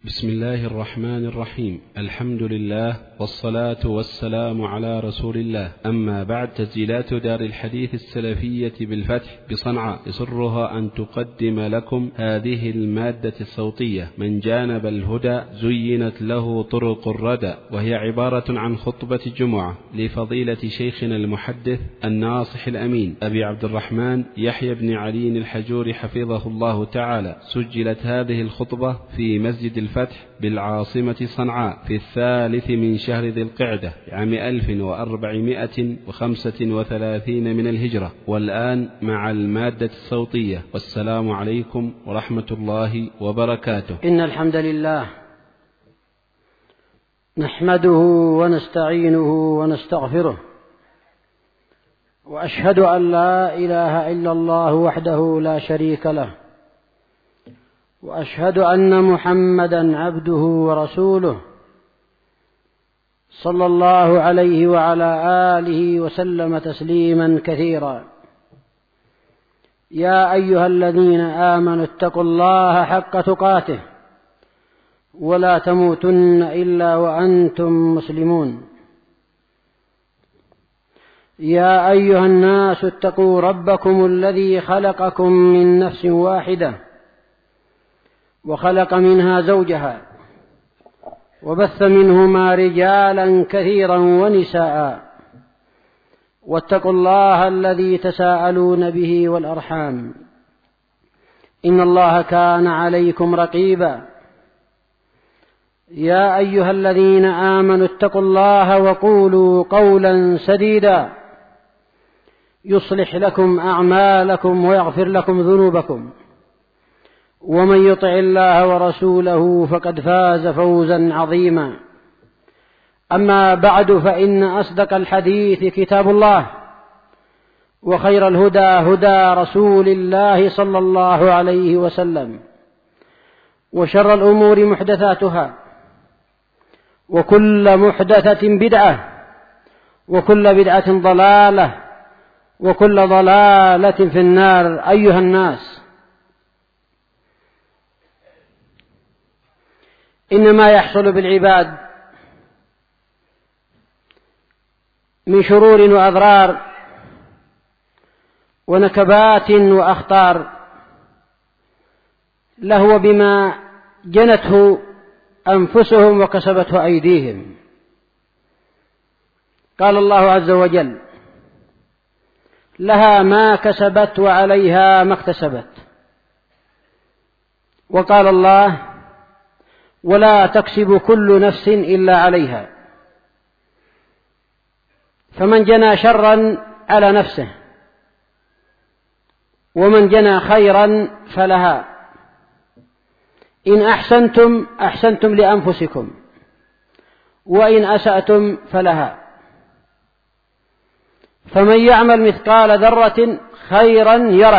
بسم الله الرحمن الرحيم. الحمد لله والصلاة والسلام على رسول الله. أما بعد، تسجيلات دار الحديث السلفية بالفتح بصنعاء يسرها أن تقدم لكم هذه المادة الصوتية: من جانب الهدى زينت له طرق الردى، وهي عبارة عن خطبة الجمعة لفضيلة شيخنا المحدث الناصح الأمين أبي عبد الرحمن يحيى بن علي الحجور حفظه الله تعالى. سجلت هذه الخطبة في مسجد الفتح بالعاصمة صنعاء في 3 من شهر ذي القعدة عام 1435 من الهجرة. والآن مع المادة الصوتية، والسلام عليكم ورحمة الله وبركاته. إن الحمد لله نحمده ونستعينه ونستغفره، وأشهد أن لا إله إلا الله وحده لا شريك له، وأشهد أن محمدا عبده ورسوله صلى الله عليه وعلى آله وسلم تسليما كثيرا. يا أيها الذين آمنوا اتقوا الله حق تقاته ولا تموتن إلا وأنتم مسلمون. يا أيها الناس اتقوا ربكم الذي خلقكم من نفس واحدة وخلق منها زوجها وبث منهما رجالا كثيرا ونساء، واتقوا الله الذي تساءلون به والأرحام، إن الله كان عليكم رقيبا. يا أيها الذين آمنوا اتقوا الله وقولوا قولا سديدا يصلح لكم أعمالكم ويغفر لكم ذنوبكم، ومن يطع الله ورسوله فقد فاز فوزا عظيما. أما بعد، فإن أصدق الحديث كتاب الله، وخير الهدى هدى رسول الله صلى الله عليه وسلم، وشر الأمور محدثاتها، وكل محدثة بدعة، وكل بدعة ضلالة، وكل ضلالة في النار. أيها الناس، إن ما يحصل بالعباد من شرور وأضرار ونكبات وأخطار لهو بما جنته أنفسهم وكسبته أيديهم. قال الله عز وجل: لها ما كسبت وعليها ما اكتسبت. وقال الله: ولا تكسب كل نفس إلا عليها. فمن جنى شرا على نفسه، ومن جنى خيرا فلها. إن أحسنتم أحسنتم لأنفسكم، وإن أسأتم فلها. فمن يعمل مثقال ذرة خيرا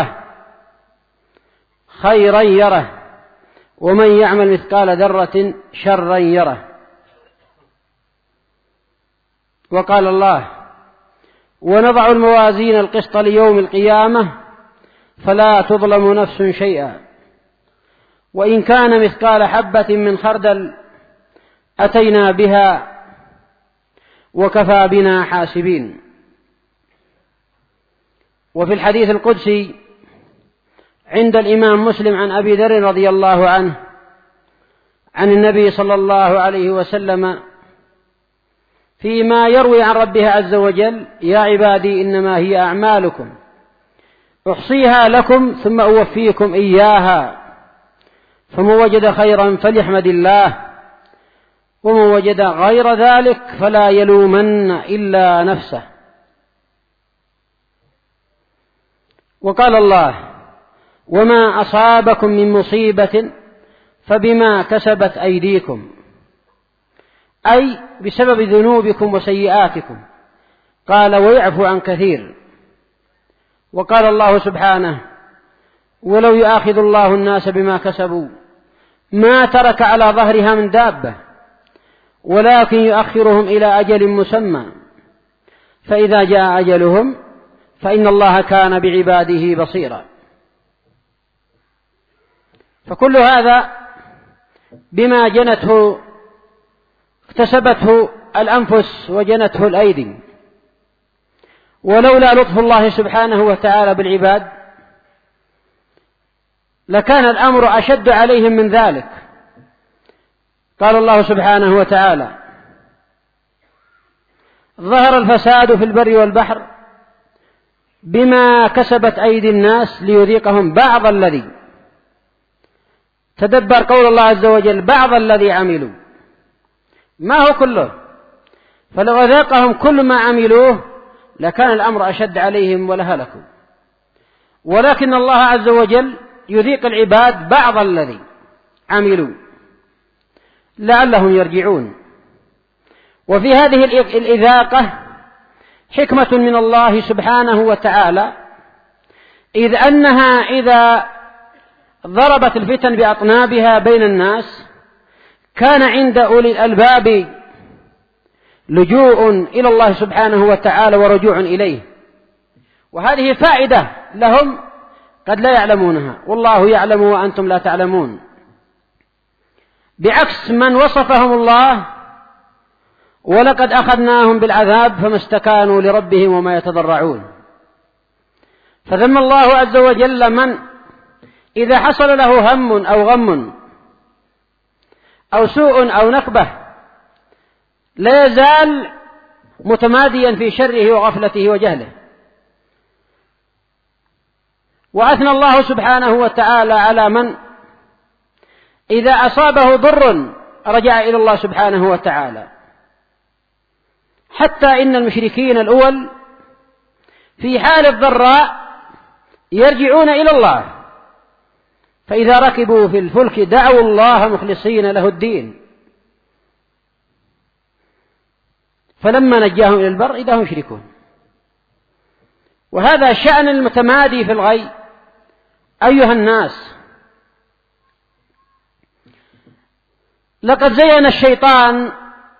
يره، ومن يعمل مثقال ذرة شرا يره. وقال الله: ونضع الموازين القسط ليوم القيامة فلا تظلم نفس شيئا، وإن كان مثقال حبة من خردل أتينا بها وكفى بنا حاسبين. وفي الحديث القدسي عند الإمام مسلم عن أبي ذر رضي الله عنه عن النبي صلى الله عليه وسلم فيما يروي عن ربه عز وجل: يا عبادي إنما هي أعمالكم أحصيها لكم ثم أوفيكم إياها، فمن وجد خيرا فليحمد الله، ومن وجد غير ذلك فلا يلومن إلا نفسه. وقال الله: وما أصابكم من مصيبة فبما كسبت أيديكم، أي بسبب ذنوبكم وسيئاتكم. قال: ويعفو عن كثير. وقال الله سبحانه: ولو يؤاخذ الله الناس بما كسبوا ما ترك على ظهرها من دابة، ولكن يؤخرهم إلى أجل مسمى، فإذا جاء أجلهم فإن الله كان بعباده بصيرا. فكل هذا بما جنته اكتسبته الأنفس وجنته الأيدي، ولولا لطف الله سبحانه وتعالى بالعباد لكان الأمر أشد عليهم من ذلك. قال الله سبحانه وتعالى: ظهر الفساد في البر والبحر بما كسبت أيدي الناس ليذيقهم بعض الذي. تدبر قول الله عز وجل: بعض الذي عملوا، ما هو كله، فلو أذاقهم كل ما عملوه لكان الأمر أشد عليهم ولهلكوا، ولكن الله عز وجل يذيق العباد بعض الذي عملوا لعلهم يرجعون. وفي هذه الإذاقة حكمة من الله سبحانه وتعالى، إذ أنها إذا ضربت الفتن بأطنابها بين الناس كان عند أولي الألباب لجوء إلى الله سبحانه وتعالى ورجوع إليه، وهذه فائدة لهم قد لا يعلمونها، والله يعلم وأنتم لا تعلمون، بعكس من وصفهم الله: ولقد أخذناهم بالعذاب فما استكانوا لربهم وما يتضرعون. فذم الله عز وجل من إذا حصل له هم أو غم أو سوء أو نكبة لا يزال متماديا في شره وغفلته وجهله. وأثنى الله سبحانه وتعالى على من إذا أصابه ضر رجع إلى الله سبحانه وتعالى، حتى إن المشركين الأول في حال الضراء يرجعون إلى الله، فإذا ركبوا في الفلك دعوا الله مخلصين له الدين، فلما نجاهم إلى البر إذا هم يشركون. وهذا شأن المتمادي في الغي. أيها الناس، لقد زين الشيطان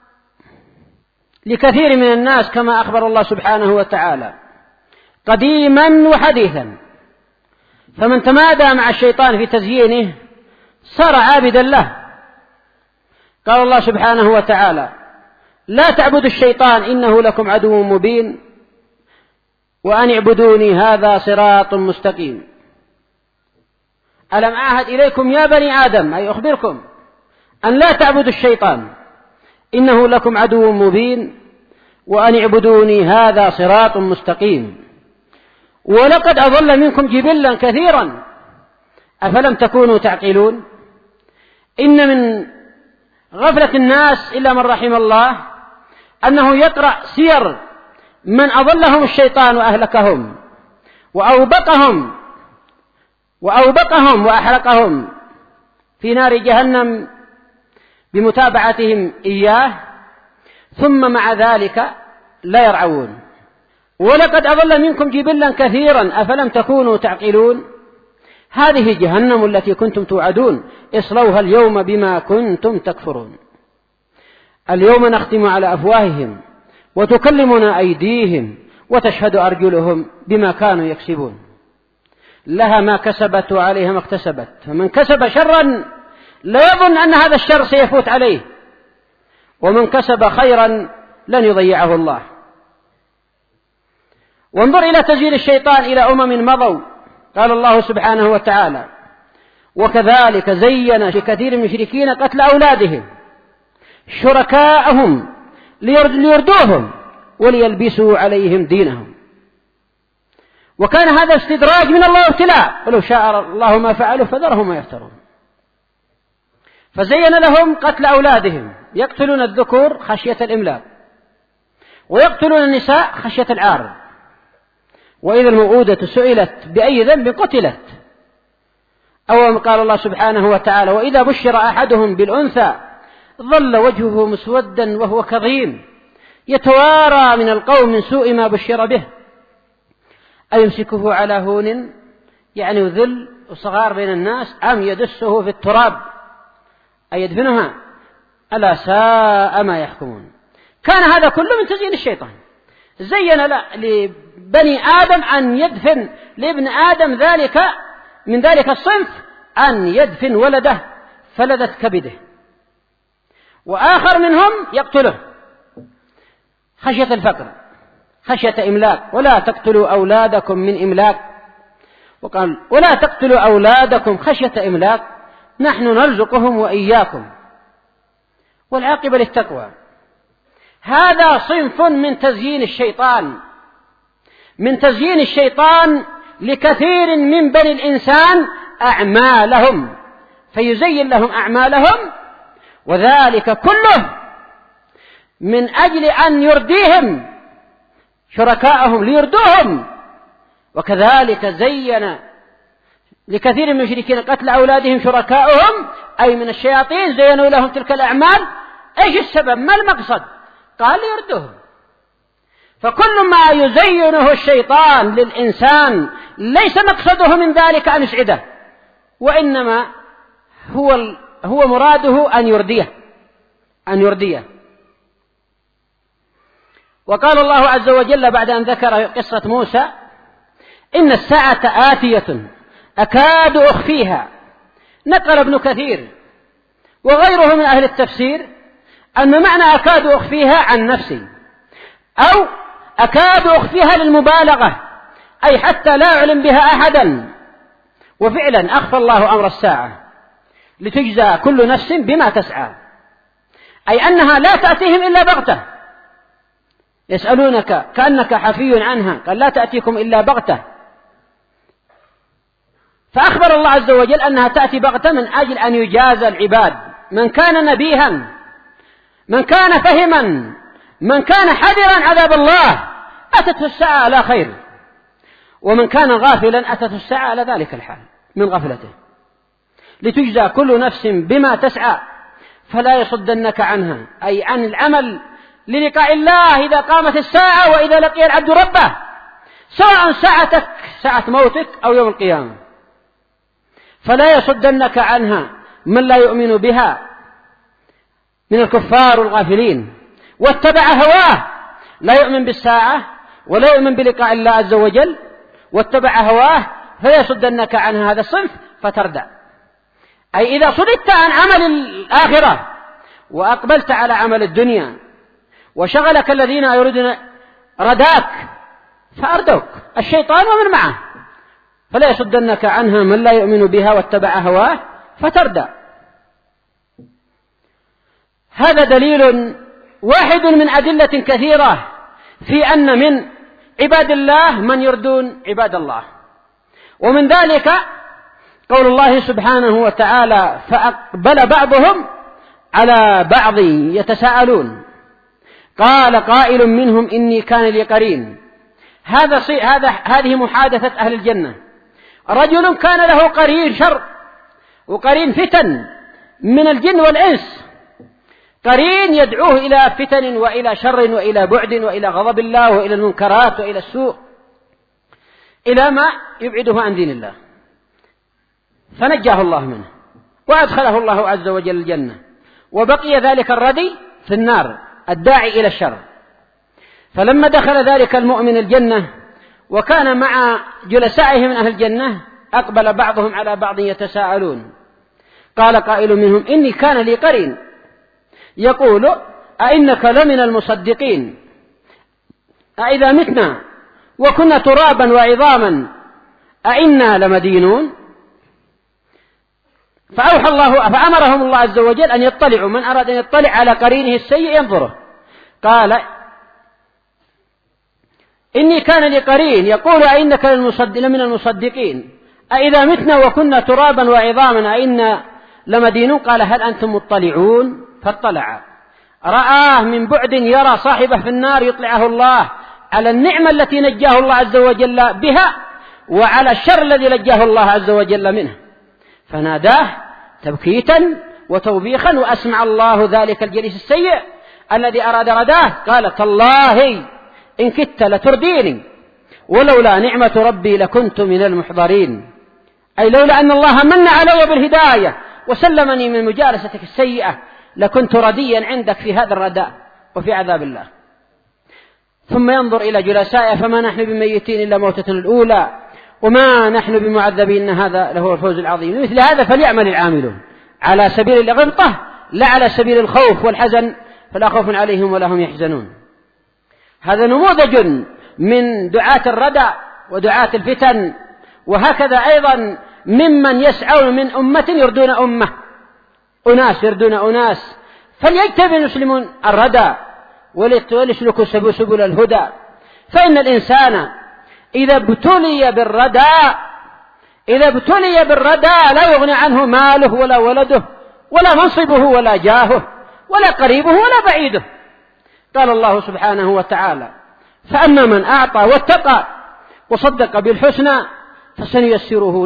لكثير من الناس كما أخبر الله سبحانه وتعالى قديما وحديثا، فمن تمادى مع الشيطان في تزيينه صار عابدا له. قال الله سبحانه وتعالى: لا تعبدوا الشيطان إنه لكم عدو مبين وأن اعبدوني هذا صراط مستقيم. ألم أعهد إليكم يا بني آدم، أي أخبركم أن لا تعبدوا الشيطان إنه لكم عدو مبين وأن اعبدوني هذا صراط مستقيم. ولقد أضل منكم جبلا كثيرا أفلم تكونوا تعقلون. إن من غفلة الناس إلا من رحم الله أنه يقرأ سير من أضلهم الشيطان وأهلكهم وأوبقهم وأحرقهم في نار جهنم بمتابعتهم إياه، ثم مع ذلك لا يرعون. ولقد أضل منكم جبلا كثيرا أفلم تكونوا تعقلون. هذه جهنم التي كنتم توعدون اصلوها اليوم بما كنتم تكفرون. اليوم نختم على أفواههم وتكلمنا أيديهم وتشهد أرجلهم بما كانوا يكسبون. لها ما كسبت وعليها ما اكتسبت، فمن كسب شرا لا يظن أن هذا الشر سيفوت عليه، ومن كسب خيرا لن يضيعه الله. وانظر إلى تزيين الشيطان إلى أمم مضوا. قال الله سبحانه وتعالى: وكذلك زين لكثير من المشركين قتل أولادهم شركاءهم ليردوهم وليلبسوا عليهم دينهم. وكان هذا استدراج من الله ابتلاء، ولو شاء الله ما فعلوا فذرهم ما يفترون. فزين لهم قتل أولادهم، يقتلون الذكور خشية الإملاق ويقتلون النساء خشية العار، وإذا الموءودة سئلت بأي ذنب قتلت. أو قال الله سبحانه وتعالى: وإذا بشر أحدهم بالأنثى ظل وجهه مسودا وهو كظيم يتوارى من القوم من سوء ما بشر به أيمسكه على هون، يعني ذل وصغار بين الناس، أم يدسه في التراب أي يدفنها، ألا ساء ما يحكمون. كان هذا كله من تزيين الشيطان. زين لبني آدم أن يدفن لابن آدم من ذلك الصنف أن يدفن ولده فلذت كبده، وآخر منهم يقتله خشية الفقر، خشية إملاق. ولا تقتلوا أولادكم من إملاق، وقال ولا تقتلوا أولادكم خشية إملاق نحن نرزقهم وإياكم والعاقبة للتقوى. هذا صنف من تزيين الشيطان، من تزيين الشيطان لكثير من بني الإنسان أعمالهم، فيزين لهم أعمالهم، وذلك كله من أجل أن يرديهم شركائهم ليردوهم. وكذلك زين لكثير من المشركين قتل أولادهم شركائهم، أي من الشياطين زينوا لهم تلك الأعمال. إيش السبب؟ ما المقصد؟ قال ليردوهم. فكل ما يزينه الشيطان للإنسان ليس مقصده من ذلك أن يسعده، وإنما هو مراده أن يرديه. وقال الله عز وجل بعد أن ذكر قصة موسى: إن الساعة آتية أكاد أخفيها. نقل ابن كثير وغيره من أهل التفسير أن معنى أكاد أخفيها عن نفسي، أو أكاد أخفيها للمبالغة، أي حتى لا أعلم بها أحدا. وفعلا أخفى الله أمر الساعة لتجزى كل نفس بما تسعى، أي أنها لا تأتيهم إلا بغتة. يسألونك كأنك حفي عنها، قال لا تأتيكم إلا بغتة. فأخبر الله عز وجل أنها تأتي بغتة من أجل أن يجازى العباد، من كان نبيها، من كان فهما، من كان حذرا عذاب الله أتته الساعة على خير، ومن كان غافلا أتته الساعة على ذلك الحال من غفلته، لتجزى كل نفس بما تسعى فلا يصدنك عنها، أي عن العمل للقاء الله إذا قامت الساعة وإذا لقي العبد ربه، سواء ساعتك ساعة موتك أو يوم القيامة. فلا يصدنك عنها من لا يؤمن بها من الكفار والغافلين، واتبع هواه، لا يؤمن بالساعة ولا يؤمن بلقاء الله عز وجل، واتبع هواه فيصدنك عنها هذا الصنف فتردع. أي إذا صددت عن عمل الآخرة وأقبلت على عمل الدنيا وشغلك الذين يريدون رداك فأردوك الشيطان ومن معه، فلا يصدنك عنها من لا يؤمن بها واتبع هواه فتردع. هذا دليل واحد من أدلة كثيرة في أن من عباد الله من يردون عباد الله. ومن ذلك قول الله سبحانه وتعالى: فأقبل بعضهم على بعض يتساءلون قال قائل منهم إني كان لي قرين. هذه محادثة أهل الجنة. رجل كان له قرين شر وقرين فتن من الجن والإنس، قرين يدعوه إلى فتن وإلى شر وإلى بعد وإلى غضب الله وإلى المنكرات وإلى السوء، إلى ما يبعده عن دين الله، فنجاه الله منه وأدخله الله عز وجل الجنة، وبقي ذلك الردي في النار الداعي إلى الشر. فلما دخل ذلك المؤمن الجنة وكان مع جلسائه من أهل الجنة أقبل بعضهم على بعض يتساءلون قال قائل منهم إني كان لي قرين يقول أئنك لمن المصدقين أئذا متنا وكنا ترابا وعظاما أئنا لمدينون. فأمرهم الله عز وجل أن يطلعوا، من أراد أن يطلع على قرينه السيء ينظره. قال إني كان لي قرين يقول أئنك لمن المصدقين أئذا متنا وكنا ترابا وعظاما أئنا لمدينون. قال هل أنتم مطلعون؟ فاطلع رآه من بعد يرى صاحبه في النار يطلعه الله على النعمة التي نجاه الله عز وجل بها وعلى الشر الذي نجاه الله عز وجل منه، فناداه تبكيتا وتوبيخا، وأسمع الله ذلك الجليس السيء الذي أراد رداه قال تالله إن كدت لترديني ولولا نعمة ربي لكنت من المحضرين. أي لولا أن الله من علي بالهداية وسلمني من مجالستك السيئة لكنت رديا عندك في هذا الرداء وفي عذاب الله. ثم ينظر إلى جلسائه فما نحن بميتين إلا موتة الأولى وما نحن بمعذبين، هذا له الفوز العظيم. مثل هذا فليعمل العاملون، على سبيل الغبطة لا على سبيل الخوف والحزن، فلا خوف عليهم ولا هم يحزنون. هذا نموذج من دعاة الردى ودعاة الفتن، وهكذا أيضا ممن يسعون من أمة يردون أمة، أناس يردون أناس. فليجتنب المسلمون الردى وليسلكوا سبل الهدى، فإن الإنسان إذا ابتلي بالردى لا يغني عنه ماله ولا ولده ولا منصبه ولا جاهه ولا قريبه ولا بعيده. قال الله سبحانه وتعالى: فأما من أعطى واتقى وصدق بالحسنى فسنيسره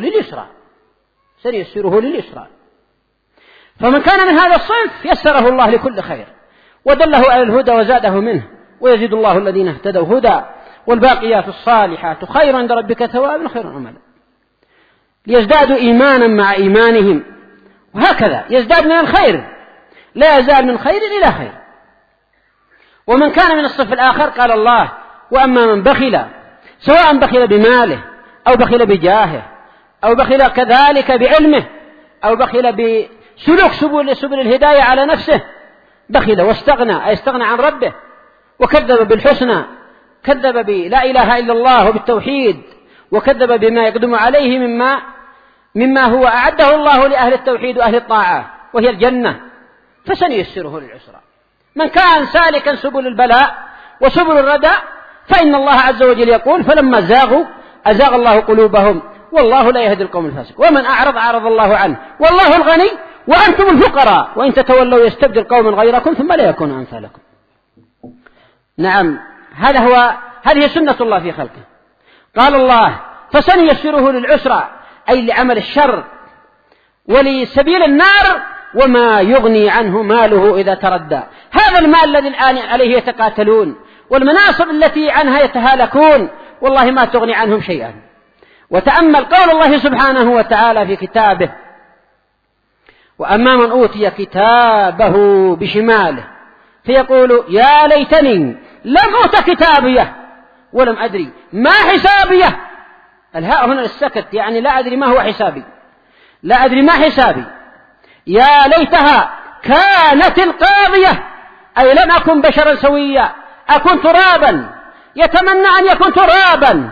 لليسرى. فمن كان من هذا الصنف يسره الله لكل خير ودله على الهدى وزاده منه، ويزيد الله الذين اهتدوا هدى، والباقيات الصالحات خير عند ربك ثوابا خير عملا، ليزدادوا إيمانا مع إيمانهم، وهكذا يزداد من الخير، لا يزال من خير إلى خير. ومن كان من الصف الآخر قال الله: وأما من بخل، سواء بخل بماله أو بخل بجاهه أو بخل كذلك بعلمه أو بخل بسلوك سبل الهداية على نفسه، بخل واستغنى، أي استغنى عن ربه، وكذب بالحسنى، كذب بلا إله إلا الله وبالتوحيد، وكذب بما يقدم عليه مما هو أعده الله لأهل التوحيد وأهل الطاعة وهي الجنة، فسنيسره للعسرى. من كان سالكا سبل البلاء وسبل الردى فإن الله عز وجل يقول: فلما زاغوا أزاغ الله قلوبهم والله لا يهدي القوم الفاسق، ومن أعرض الله عنه والله الغني وأنتم الفقراء وإن تتولوا يستبدل قوما غيركم ثم لا يكون أمثالكم. نعم، هذه سنة الله في خلقه. قال الله: فسنيسره للعسرى، أي لعمل الشر ولسبيل النار، وما يغني عنه ماله إذا تردى. هذا المال الذي الآن عليه يتقاتلون والمناصب التي عنها يتهالكون والله ما تغني عنهم شيئا. وتأمل قول الله سبحانه وتعالى في كتابه: وأما من أوتي كتابه بشماله فيقول: يا ليتني لم أوت كتابيه ولم أدري ما حسابيه. الهاء هنا للسكت، يعني لا أدري ما هو حسابي، لا أدري ما حسابي. يا ليتها كانت القاضية، أي لم أكن بشرا سويا، أكون ترابا. يتمنى أن يكون ترابا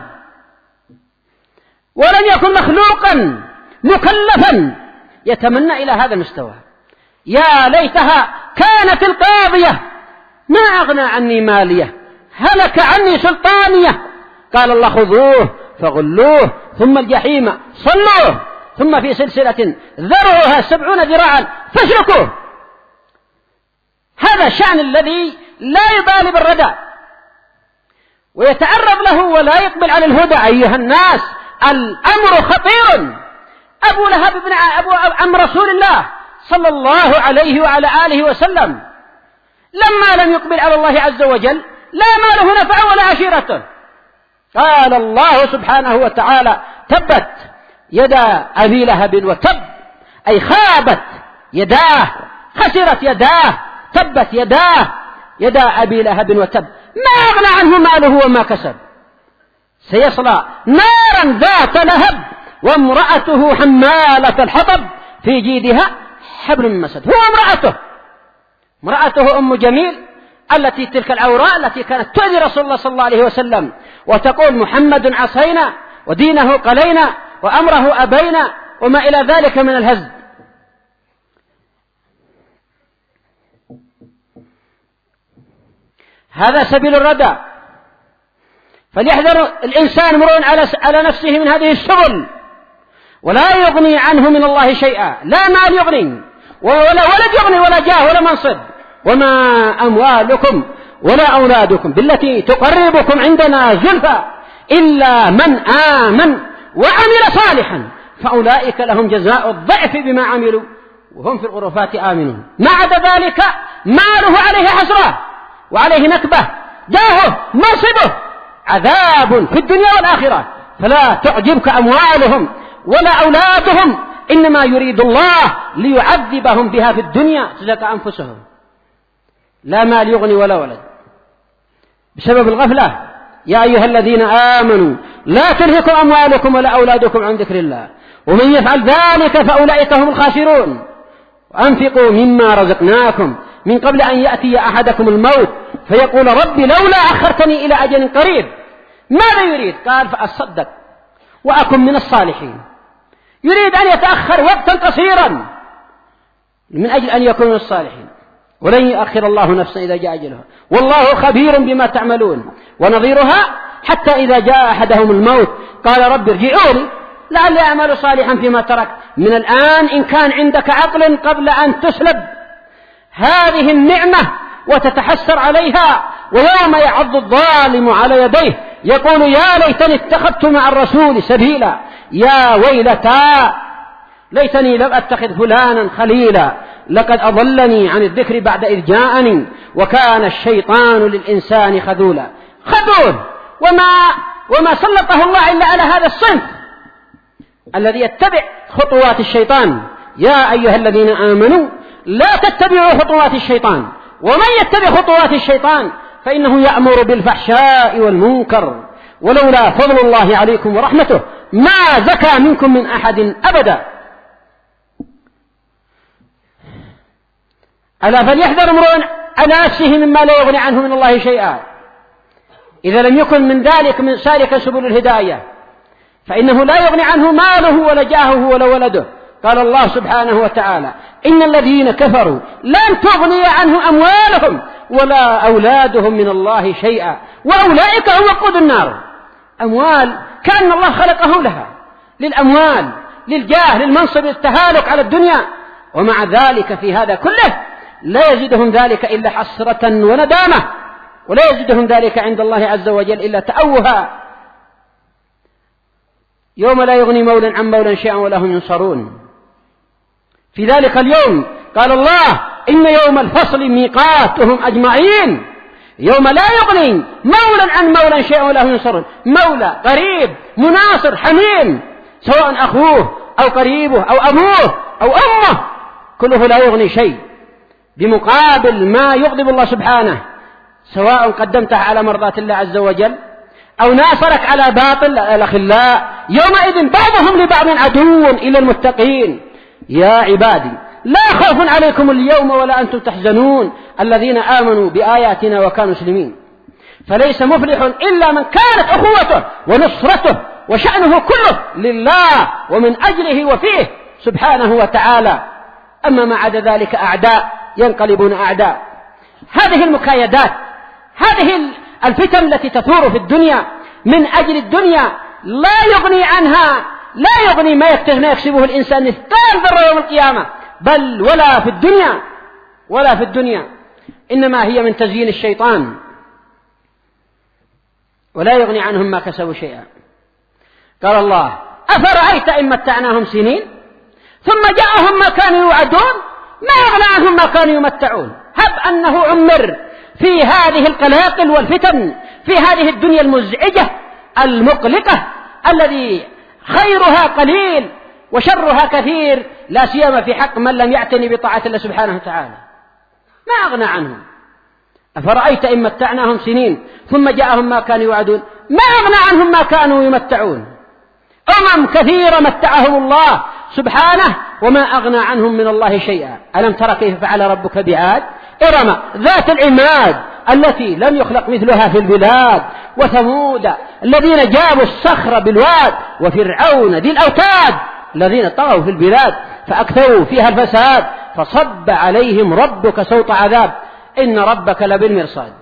ولن يكن مخلوقا مكلفا، يتمنى إلى هذا المستوى. يا ليتها كانت القاضية ما أغنى عني مالية هلك عني سلطانية. قال الله: خذوه فغلوه ثم الجحيم صلوه ثم في سلسلة ذرعها 70 ذراعا فاسلكوه. هذا الشأن الذي لا يبالي بالردى ويتعرض له ولا يقبل على الهدى. أيها الناس، الأمر خطير. أبو لهب بن عم رسول الله صلى الله عليه وعلى آله وسلم لما لم يقبل على الله عز وجل لا ماله نفع ولا عشيرته. قال الله سبحانه وتعالى: تبت يدا أبي لهب وتب، أي خابت يداه، خسرت يداه، تبت يدا أبي لهب وتب، ما أغنى عنه ماله وما كسب، سيصلى نارا ذات لهب وامرأته حمالة الحطب في جيدها حبل من مسد. هو امرأته أم جميل التي تلك العوراء التي كانت تؤذي رسول الله صلى الله عليه وسلم وتقول: محمد عصينا ودينه قلينا وأمره أبينا وما إلى ذلك من الهزل. هذا سبيل الردى. فليحذر الإنسان مرون على نفسه من هذه الشغل، ولا يغني عنه من الله شيئا، لا مال يغني ولا ولد يغني ولا جاه ولا منصب. وما أموالكم ولا أولادكم بالتي تقربكم عندنا زلفى إلا من آمن وعمل صالحا فأولئك لهم جزاء الضعف بما عملوا وهم في الغرفات آمنون. ما عدا ذلك ماله عليه حسرة وعليه نكبة، جاهه منصبه عذاب في الدنيا والآخرة. فلا تعجبك أموالهم ولا أولادهم، إنما يريد الله ليعذبهم بها في الدنيا تزكى أنفسهم. لا مال يغني ولا ولد بسبب الغفلة. يا أيها الذين آمنوا لا تلهكم أموالكم ولا أولادكم عن ذكر الله ومن يفعل ذلك فأولئك هم الخاسرون. وأنفقوا مما رزقناكم من قبل أن يأتي أحدكم الموت فيقول ربي لولا أخرتني إلى أجل قريب. ماذا يريد؟ قال فأصدق وأكن من الصالحين. يريد أن يتأخر وقتا قصيرا من أجل أن يكون من الصالحين. ولن يؤخر الله نفسا إذا جاء أجلها والله خبير بما تعملون. ونظيرها حتى إذا جاء أحدهم الموت قال رب ارجعوني لعلي أعمل صالحا فيما ترك. من الآن إن كان عندك عقل قبل أن تسلب هذه النعمة وتتحسر عليها، ويوم يعض الظالم على يديه يقول يا ليتني اتخذت مع الرسول سبيلا يا ويلتى ليتني لم أتخذ فلانا خليلا لقد أضلني عن الذكر بعد إذ جاءني وكان الشيطان للإنسان خذولا. خذول وما سلطه الله إلا على هذا الصنف الذي يتبع خطوات الشيطان. يا أيها الذين آمنوا لا تتبعوا خطوات الشيطان ومن يتبع خطوات الشيطان فإنه يأمر بالفحشاء والمنكر ولولا فضل الله عليكم ورحمته ما زكى منكم من أحد أبدا. ألا فليحذر امرؤ على نفسه مما لا يغني عنه من الله شيئا إذا لم يكن من ذلك من سالك سبل الهداية فإنه لا يغني عنه ماله ولا جاهه ولا ولده. قال الله سبحانه وتعالى إن الذين كفروا لن تغني عنه أموالهم ولا أولادهم من الله شيئا وأولئك هم وقود النار. أموال كأن الله خلقه لها للأموال للجاه للمنصب للتهالك على الدنيا، ومع ذلك في هذا كله لا يزيدهم ذلك إلا حسرة وندامة ولا يزيدهم ذلك عند الله عز وجل إلا تأوها. يوم لا يغني مولا عن مولا شيئا ولا هم ينصرون. في ذلك اليوم قال الله إن يوم الفصل ميقاتهم أجمعين يوم لا يغني مولا عن مولا شيئا ولا هم ينصرون. مولى قريب مناصر حميم سواء أخوه أو قريبه أو أبوه أو أمه كله لا يغني شيء بمقابل ما يغضب الله سبحانه سواء قدمته على مرضات الله عز وجل أو ناصرك على باطل. الأخلاء يومئذ بعضهم لبعض عدو إلى المتقين. يا عبادي لا خوف عليكم اليوم ولا أنتم تحزنون الذين آمنوا بآياتنا وكانوا مسلمين. فليس مفلح إلا من كانت أخوته ونصرته وشأنه كله لله ومن أجله وفيه سبحانه وتعالى. أما ما عدا ذلك أعداء ينقلبون أعداء. هذه المكايدات هذه الفتن التي تثور في الدنيا من أجل الدنيا لا يغني عنها لا يغني ما يكسبه الإنسان مثقال ذرة يوم القيامة بل ولا في الدنيا إنما هي من تزيين الشيطان ولا يغني عنهم ما كسبوا شيئا. قال الله أفرأيت إن متعناهم سنين ثم جاءهم ما كانوا يوعدون ما يغنى عنهم ما كانوا يمتعون. هب أنه عمر في هذه القلاقل والفتن في هذه الدنيا المزعجة المقلقة الذي خيرها قليل وشرها كثير لا سيما في حق من لم يعتني بطاعة الله سبحانه وتعالى ما أغنى عنهم. أفرأيت إن متعناهم سنين ثم جاءهم ما كانوا يوعدون ما أغنى عنهم ما كانوا يمتعون. كثيرة متعهم الله سبحانه وما أغنى عنهم من الله شيئا. ألم ترى كيف فعل ربك بعاد إرم ذات العماد التي لم يخلق مثلها في البلاد وثمود الذين جابوا الصخر بالواد وفرعون ذي الأوتاد الذين طغوا في البلاد فأكثروا فيها الفساد فصب عليهم ربك سوط عذاب إن ربك لبالمرصاد.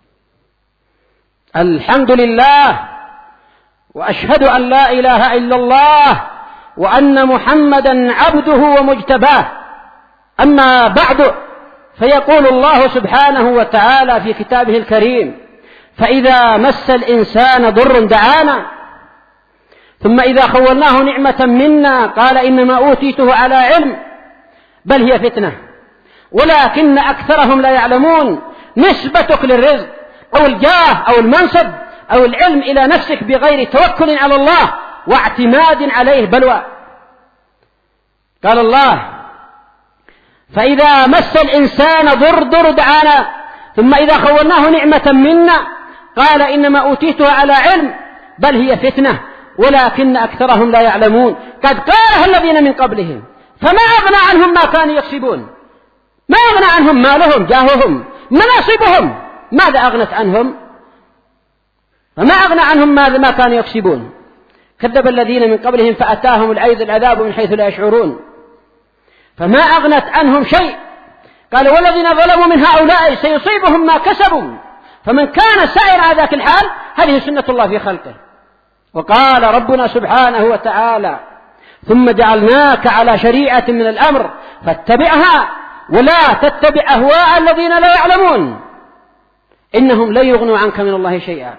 الحمد لله وأشهد أن لا إله إلا الله وأن محمدا عبده ومجتباه. أما بعد فيقول الله سبحانه وتعالى في كتابه الكريم فإذا مس الإنسان ضر دعانا ثم إذا خولناه نعمة منا قال إنما أوتيته على علم بل هي فتنة ولكن أكثرهم لا يعلمون. نسبتك للرزق أو الجاه أو المنصب أو العلم إلى نفسك بغير توكل على الله واعتماد عليه بلوى. قال الله فإذا مس الإنسان ضر دعانا ثم إذا خولناه نعمة منا قال إنما أوتيتها على علم بل هي فتنة ولكن أكثرهم لا يعلمون. قد قالها الذين من قبلهم فما أغنى عنهم ما كانوا يكسبون، ما أغنى عنهم مالهم جاههم مناصبهم، ماذا أغنت عنهم؟ فما أغنى عنهم ما كانوا يكسبون. كذب الذين من قبلهم فأتاهم العذاب من حيث لا يشعرون، فما أغنت عنهم شيء. قال والذين ظلموا من هؤلاء سيصيبهم ما كسبوا، فمن كان سائر على ذاك الحال هذه سنة الله في خلقه. وقال ربنا سبحانه وتعالى ثم جعلناك على شريعة من الأمر فاتبعها ولا تتبع أهواء الذين لا يعلمون إنهم لا يغنوا عنك من الله شيئا.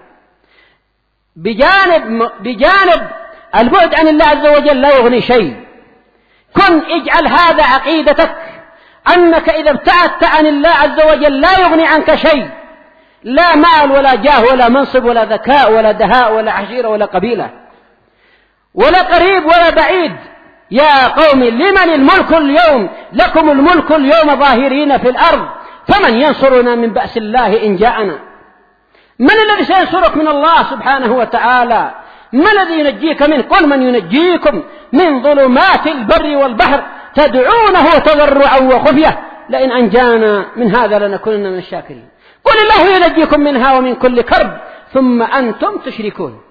بجانب البعد عن الله عز وجل لا يغني شيء. اجعل هذا عقيدتك، أنك إذا ابتعدت عن الله عز وجل لا يغني عنك شيء، لا مال ولا جاه ولا منصب ولا ذكاء ولا دهاء ولا عشيرة ولا قبيلة ولا قريب ولا بعيد. يا قوم لمن الملك اليوم؟ لكم الملك اليوم ظاهرين في الأرض، فمن ينصرنا من بأس الله إن جاءنا؟ من الذي سينصرك من الله سبحانه وتعالى؟ ما الذي ينجيك منه؟ قل من ينجيكم من ظلمات البر والبحر تدعونه تضرعا وخفية لئن أنجانا من هذا لنكونن من الشاكرين. قل الله ينجيكم منها ومن كل كرب ثم أنتم تشركون.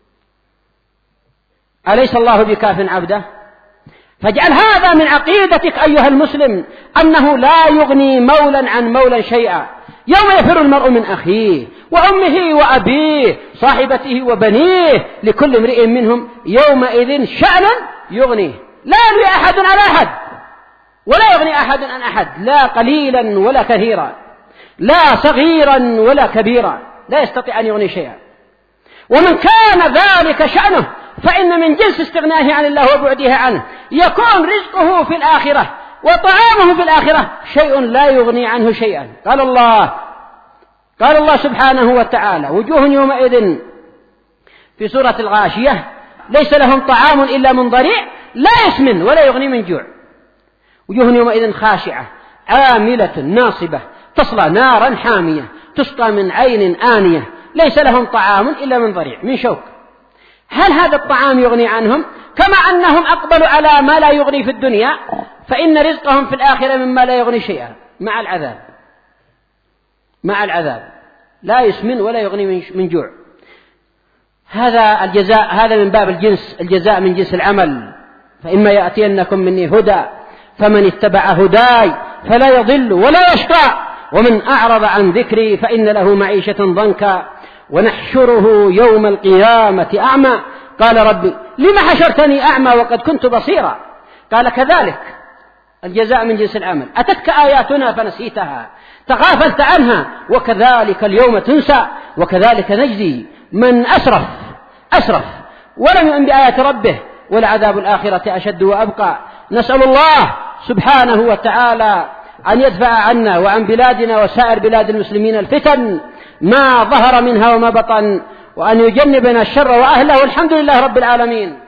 أليس الله بكاف عبده؟ فاجعل هذا من عقيدتك أيها المسلم، أنه لا يغني مولا عن مولا شيئا. يوم يفر المرء من أخيه وأمه وأبيه صاحبته وبنيه لكل امرئ منهم يومئذ شأن يغنيه. لا يغني أحد على أحد ولا يغني أحد عن أحد، لا قليلا ولا كثيرا، لا صغيرا ولا كبيرا، لا يستطيع أن يغني شيئا. ومن كان ذلك شأنه فإن من جنس استغنائه عن الله وبعده عنه يكون رزقه في الآخرة وطعامه في الآخرة شيء لا يغني عنه شيئا. قال الله سبحانه وتعالى وجوه يومئذ في سورة الغاشية ليس لهم طعام إلا من ضريع لا يسمن ولا يغني من جوع. وجوه يومئذ خاشعة عاملة ناصبة تصلى نارا حامية تسقى من عين آنية ليس لهم طعام إلا من ضريع من شوك. هل هذا الطعام يغني عنهم؟ كما أنهم أقبلوا على ما لا يغني في الدنيا فإن رزقهم في الآخرة مما لا يغني شيئا مع العذاب لا يسمن ولا يغني من جوع. هذا الجزاء، هذا من باب الجزاء من جنس العمل. فإما يأتينكم مني هدى فمن اتبع هداي فلا يضل ولا يشقى ومن أعرض عن ذكري فإن له معيشة ضنكا ونحشره يوم القيامة أعمى قال ربي لما حشرتني أعمى وقد كنت بصيرا. قال كذلك الجزاء من جنس العمل. أتتك آياتنا فنسيتها تغافلت عنها وكذلك اليوم تنسى وكذلك نجزي من أسرف ولم يؤمن بآيات ربه ولعذاب الآخرة أشد وأبقى. نسأل الله سبحانه وتعالى أن يدفع عنا وعن بلادنا وسائر بلاد المسلمين الفتن ما ظهر منها وما بطن وأن يجنبنا الشر وأهله والحمد لله رب العالمين.